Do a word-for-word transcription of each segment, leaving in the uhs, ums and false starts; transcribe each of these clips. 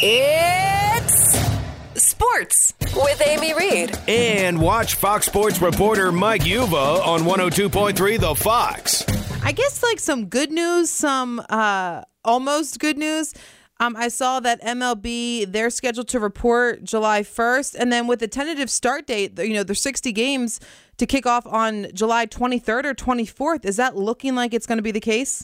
It's sports with Amy Reed. And watch Fox Sports reporter Mike Yuva on one oh two point three The Fox. I guess like some good news, some uh, almost good news. Um, I saw that M L B, they're scheduled to report July first. And then with the tentative start date, you know, there's sixty games to kick off on July twenty-third or twenty-fourth. Is that looking like it's going to be the case?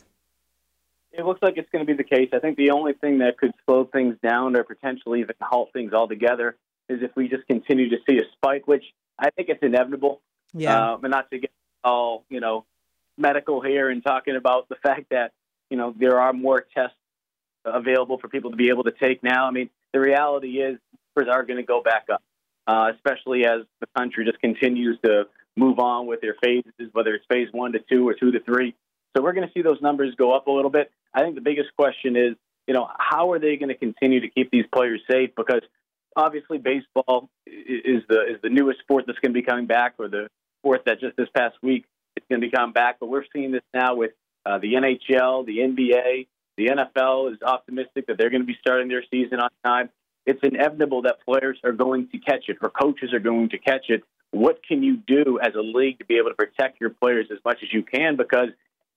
It looks like it's going to be the case. I think the only thing that could slow things down or potentially even halt things altogether is if we just continue to see a spike, which I think it's inevitable. Yeah. Uh, but not to get all, you know, medical here and talking about the fact that, you know, there are more tests available for people to be able to take now. I mean, the reality is numbers are going to go back up, uh, especially as the country just continues to move on with their phases, whether it's phase one to two or two to three. So we're going to see those numbers go up a little bit. I think the biggest question is, you know, how are they going to continue to keep these players safe? Because obviously baseball is the is the newest sport that's going to be coming back, or the sport that just this past week is going to be coming back. But we're seeing this now with uh, the N H L, the N B A, the N F L is optimistic that they're going to be starting their season on time. It's inevitable that players are going to catch it, or coaches are going to catch it. What can you do as a league to be able to protect your players as much as you can? Because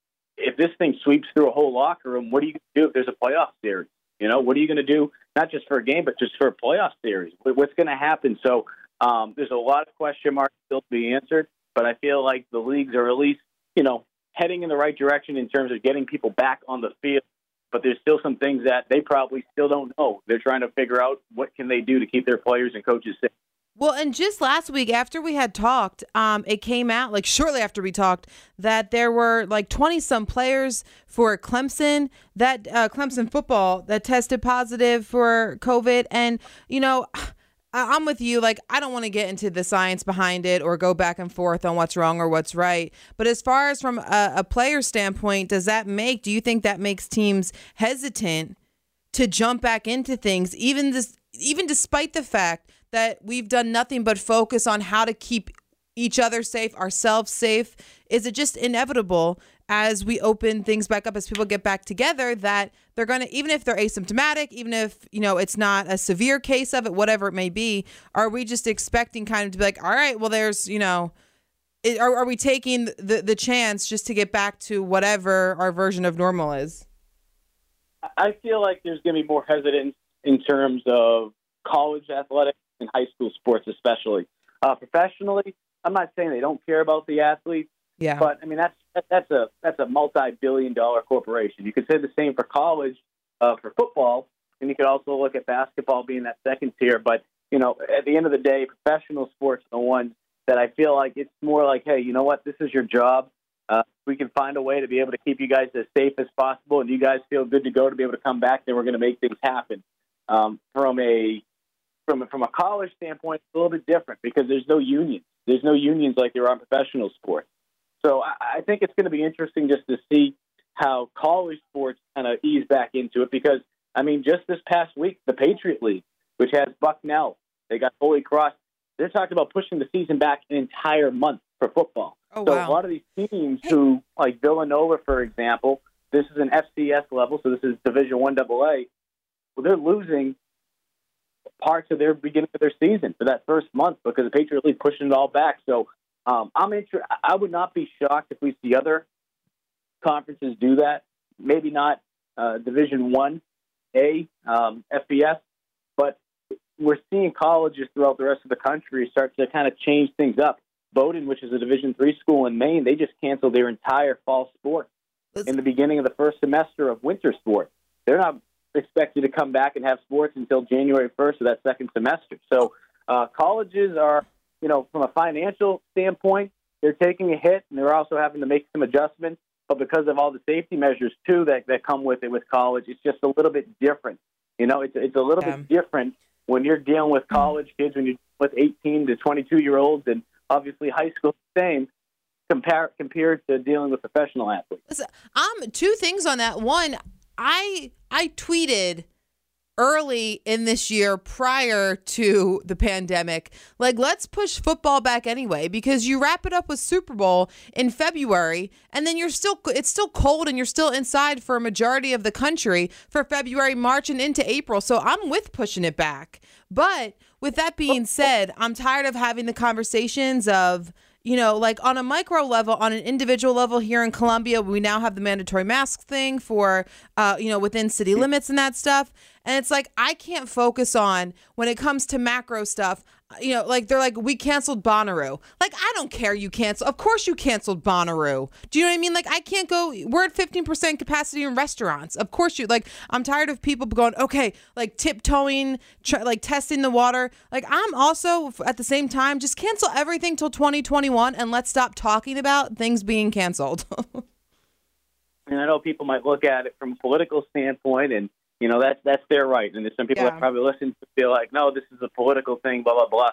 if this thing sweeps through a whole locker room, what are you going to do if there's a playoff series? You know, what are you going to do, not just for a game, but just for a playoff series? What's going to happen? So um, there's a lot of question marks still to be answered, but I feel like the leagues are at least, you know, heading in the right direction in terms of getting people back on the field. But there's still some things that they probably still don't know. They're trying to figure out what can they do to keep their players and coaches safe. Well, and just last week after we had talked, um, it came out, like shortly after we talked, that there were like twenty-some players for Clemson, that uh, Clemson football, that tested positive for COVID. And, you know, I'm with you. Like, I don't want to get into the science behind it or go back and forth on what's wrong or what's right. But as far as from a, a player standpoint, does that make, do you think that makes teams hesitant to jump back into things, even this, even despite the fact that we've done nothing but focus on how to keep each other safe, ourselves safe? Is it just inevitable as we open things back up, as people get back together, that they're going to, even if they're asymptomatic, even if, you know, it's not a severe case of it, whatever it may be, are we just expecting kind of to be like, all right, well, there's, you know, it, are, are we taking the, the chance just to get back to whatever our version of normal is? I feel like there's going to be more hesitance in terms of college athletics and high school sports especially. Uh, professionally, I'm not saying they don't care about the athletes, yeah. but I mean that's that's a that's a multi-billion dollar corporation. You could say the same for college, uh, for football, and you could also look at basketball being that second tier. But you know, at the end of the day, professional sports are the ones that I feel like it's more like, hey, you know what, this is your job. Uh, we can find a way to be able to keep you guys as safe as possible, and you guys feel good to go to be able to come back. Then we're going to make things happen. Um, from a From a, from a college standpoint, it's a little bit different because there's no unions. There's no unions like there are in professional sports. So I, I think it's going to be interesting just to see how college sports kind of ease back into it because, I mean, just this past week, the Patriot League, which has Bucknell, they got Holy Cross, they're talking about pushing the season back an entire month for football. Oh, so wow. a lot of these teams who, like Villanova, for example, this is an F C S level, so this is Division One double A, well, they're losing parts of their beginning of their season for that first month because the Patriot League pushing it all back. So um, I'm inter- I would not be shocked if we see other conferences do that. Maybe not uh, Division One A, um, F B S, but we're seeing colleges throughout the rest of the country start to kind of change things up. Bowdoin, which is a Division Three school in Maine, they just canceled their entire fall sport in the beginning of the first semester of winter sport. They're not expected to come back and have sports until January first of that second semester. So uh, colleges are, you know, from a financial standpoint, they're taking a hit, and they're also having to make some adjustments. But because of all the safety measures, too, that, that come with it with college, it's just a little bit different. You know, it's, it's a little yeah. bit different when you're dealing with college kids, when you're with eighteen to twenty-two-year-olds, and obviously high school the same, compare, compared to dealing with professional athletes. Listen, um, two things on that. One, I I tweeted early in this year prior to the pandemic. Like, let's push football back anyway, because you wrap it up with Super Bowl in February, and then you're still it's still cold and you're still inside for a majority of the country for February, March, and into April. So I'm with pushing it back. But with that being said, I'm tired of having the conversations of, you know, like on a micro level, on an individual level here in Columbia, we now have the mandatory mask thing for, uh, you know, within city limits and that stuff. And it's like, I can't focus on when it comes to macro stuff, you know, like they're like, we canceled Bonnaroo. Like, I don't care you cancel. Of course you canceled Bonnaroo. Do you know what I mean? Like, I can't go, we're at fifteen percent capacity in restaurants. Of course you, like, I'm tired of people going, okay, like tiptoeing, try, like testing the water. Like, I'm also at the same time, just cancel everything till twenty twenty-one and let's stop talking about things being canceled. And I know people might look at it from a political standpoint, and you know, that's that's their right. And there's some people Yeah. that probably listen to feel like, no, this is a political thing, blah, blah, blah.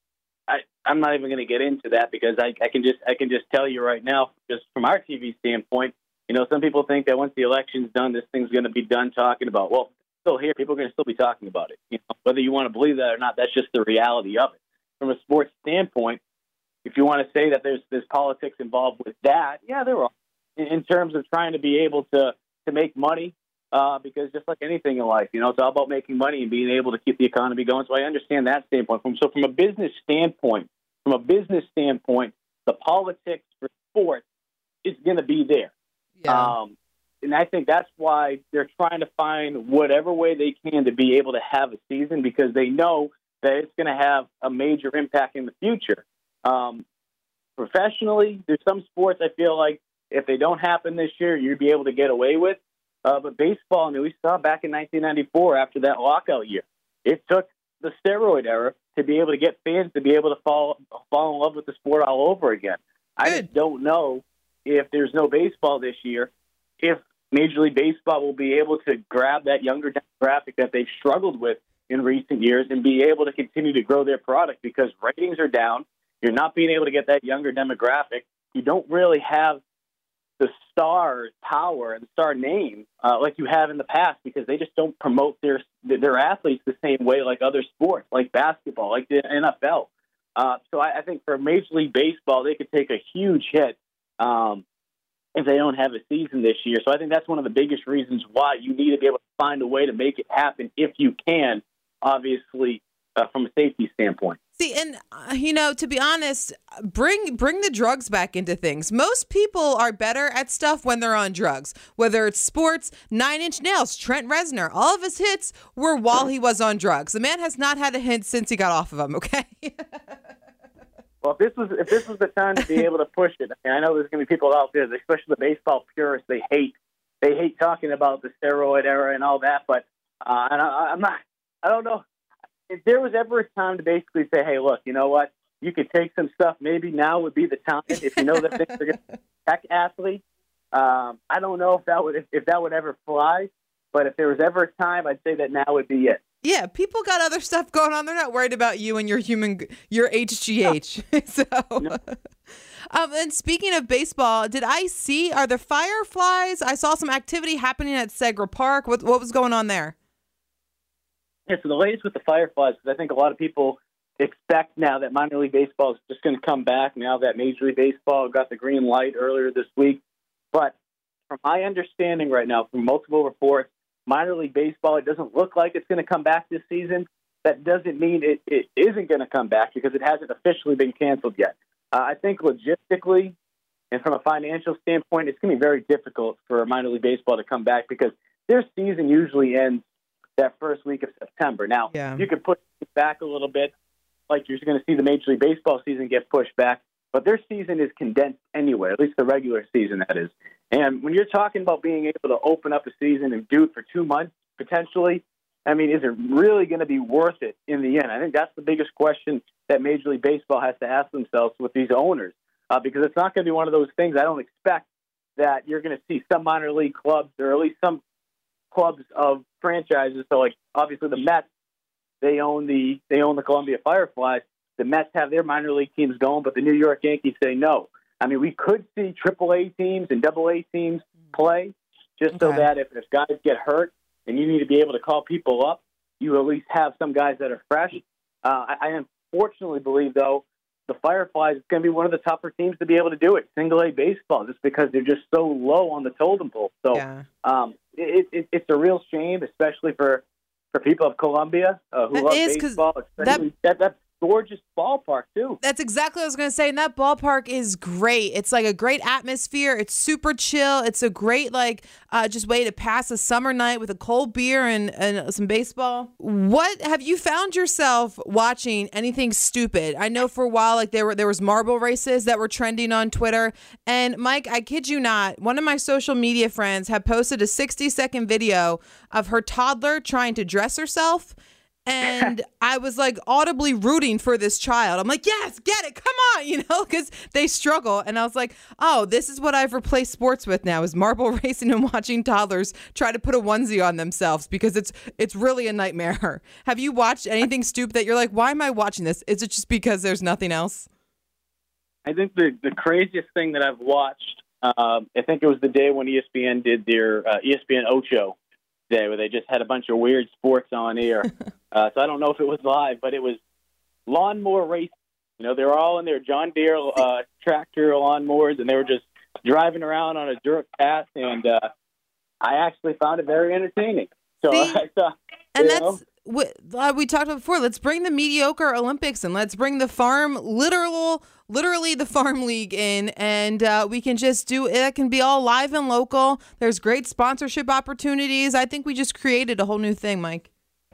I, I'm not even going to get into that because I, I can just I can just tell you right now, just from our T V standpoint, you know, some people think that once the election's done, this thing's going to be done talking about. Well, still here, people are going to still be talking about it. You know, whether you want to believe that or not, that's just the reality of it. From a sports standpoint, if you want to say that there's there's politics involved with that, yeah, there are. In, in terms of trying to be able to to make money. Uh, because just like anything in life, you know, it's all about making money and being able to keep the economy going. So I understand that standpoint. From so from a business standpoint, from a business standpoint, the politics for sports is going to be there. Yeah. Um, and I think that's why they're trying to find whatever way they can to be able to have a season, because they know that it's going to have a major impact in the future. Um, professionally, there's some sports I feel like if they don't happen this year, you'd be able to get away with. Uh, but baseball, I mean, we saw back in nineteen ninety-four after that lockout year, it took the steroid era to be able to get fans to be able to fall fall in love with the sport all over again. I Good. just don't know if there's no baseball this year, if Major League Baseball will be able to grab that younger demographic that they've struggled with in recent years and be able to continue to grow their product, because ratings are down. You're not being able to get that younger demographic. You don't really have the star power and star name uh, like you have in the past, because they just don't promote their their athletes the same way like other sports, like basketball, like the N F L. Uh, so I, I think for Major League Baseball, they could take a huge hit um, if they don't have a season this year. So I think that's one of the biggest reasons why you need to be able to find a way to make it happen if you can, obviously, uh, from a safety standpoint. See, and, uh, you know, to be honest, bring bring the drugs back into things. Most people are better at stuff when they're on drugs, whether it's sports, Nine Inch Nails, Trent Reznor. All of his hits were while he was on drugs. The man has not had a hit since he got off of them, okay? Well, if this was if this was the time to be able to push it, I mean, I know there's going to be people out there, especially the baseball purists, they hate they hate talking about the steroid era and all that, but uh, and I, I'm not, I don't know. If there was ever a time to basically say, hey, look, you know what? You could take some stuff. Maybe now would be the time if you know that things are going to tech athletes. Um, I don't know if that would if, if that would ever fly, but if there was ever a time, I'd say that now would be it. Yeah, people got other stuff going on. They're not worried about you and your human, your H G H. so, No. um, and speaking of baseball, did I see, are the Fireflies? I saw some activity happening at Segra Park. What, what was going on there? Yeah, so the latest with the Fireflies, because I think a lot of people expect now that minor league baseball is just going to come back now that Major League Baseball got the green light earlier this week. But from my understanding right now, from multiple reports, minor league baseball, it doesn't look like it's going to come back this season. That doesn't mean it, it isn't going to come back, because it hasn't officially been canceled yet. Uh, I think logistically and from a financial standpoint, it's going to be very difficult for minor league baseball to come back, because their season usually ends that first week of September. Now, Yeah. you can push it back a little bit, like you're going to see the Major League Baseball season get pushed back, but their season is condensed anyway, at least the regular season, that is. And when you're talking about being able to open up a season and do it for two months, potentially, I mean, is it really going to be worth it in the end? I think that's the biggest question that Major League Baseball has to ask themselves with these owners, uh, because it's not going to be one of those things. I don't expect that you're going to see some minor league clubs, or at least some clubs of franchises. So, like, obviously the Mets, they own the they own the Columbia Fireflies. The Mets have their minor league teams going, but the New York Yankees say no. I mean, we could see triple A teams and double A teams play, just so Okay. that if, if guys get hurt and you need to be able to call people up, you at least have some guys that are fresh. Uh, I, I unfortunately believe, though, the Fireflies is going to be one of the tougher teams to be able to do it, single A baseball, just because they're just so low on the totem pole. So Yeah. um, it, it, it's a real shame, especially for, for people of Columbia uh, who That love is, 'cause baseball. Especially that, that gorgeous ballpark, too. That's exactly what I was going to say. And that ballpark is great. It's like a great atmosphere. It's super chill. It's a great, like, uh, just way to pass a summer night with a cold beer and, and some baseball. What have you found yourself watching anything stupid? I know for a while, like, there were there was marble races that were trending on Twitter. And Mike, I kid you not, one of my social media friends had posted a sixty second video of her toddler trying to dress herself. And I was like audibly rooting for this child. I'm like, yes, get it. Come on, you know, because they struggle. And I was like, oh, this is what I've replaced sports with now is marble racing and watching toddlers try to put a onesie on themselves because it's it's really a nightmare. Have you watched anything stupid that you're like, why am I watching this? Is it just because there's nothing else? I think the, the craziest thing that I've watched, um, I think it was the day when E S P N did their uh, E S P N Ocho day where they just had a bunch of weird sports on air. uh, so I don't know if it was live, but it was lawnmower racing. You know, they were all in their John Deere uh, tractor lawnmowers, and they were just driving around on a dirt path, and uh, I actually found it very entertaining. So See? I thought, And you that's know, what uh, we talked about before. Let's bring the mediocre Olympics and let's bring the farm, literal, literally the farm league in, and uh, we can just do it. Can be all live and local. There's great sponsorship opportunities. I think we just created a whole new thing, Mike.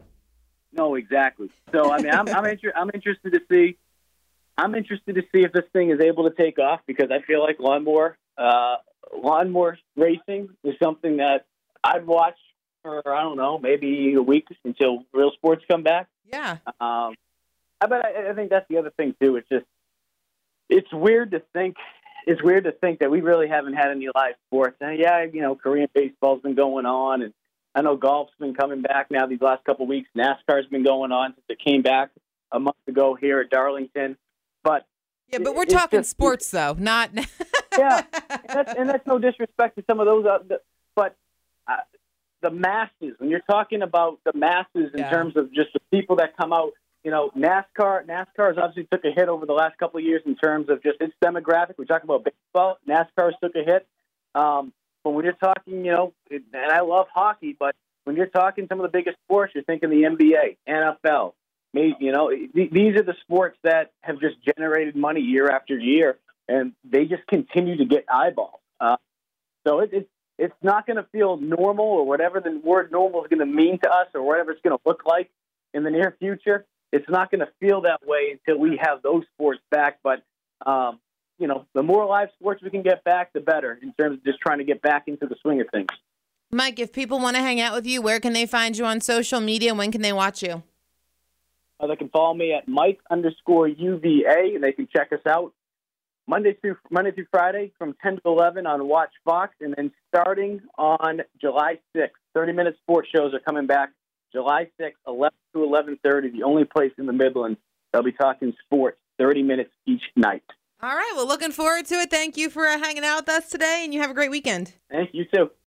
no, exactly. So I mean, I'm I'm, inter- I'm interested to see. I'm interested to see if this thing is able to take off because I feel like lawnmower uh, lawnmower racing is something that I'd watch for, I don't know, maybe a week until real sports come back. Yeah. Um, but I, I think that's the other thing too. It's just, it's weird to think, it's weird to think that we really haven't had any live sports. And yeah, you know, Korean baseball's been going on, and I know golf's been coming back now these last couple of weeks. NASCAR's been going on since it came back a month ago here at Darlington. But Yeah, but we're it's talking just- sports, though, not. yeah, and that's, and that's no disrespect to some of those, uh, the, but uh, the masses. When you're talking about the masses in Yeah. terms of just the people that come out, you know, NASCAR. NASCAR has obviously took a hit over the last couple of years in terms of just its demographic. We talk about baseball. NASCAR's took a hit, um, but when you're talking, you know, it, and I love hockey, but when you're talking some of the biggest sports, you're thinking the N B A, N F L. Maybe, you know, th- these are the sports that have just generated money year after year, and they just continue to get eyeballs. Uh, so it, it, it's not going to feel normal or whatever the word normal is going to mean to us or whatever it's going to look like in the near future. It's not going to feel that way until we have those sports back. But, um, you know, the more live sports we can get back, the better in terms of just trying to get back into the swing of things. Mike, if people want to hang out with you, where can they find you on social media and when can they watch you? Uh, they can follow me at Mike underscore U V A, and they can check us out Monday through Monday through Friday from ten to eleven on Watch Fox, and then starting on July sixth, thirty-minute sports shows are coming back July sixth, eleven to eleven thirty, the only place in the Midlands they'll be talking sports, thirty minutes each night. All right. Well, looking forward to it. Thank you for uh, hanging out with us today, and you have a great weekend. Thank you, too.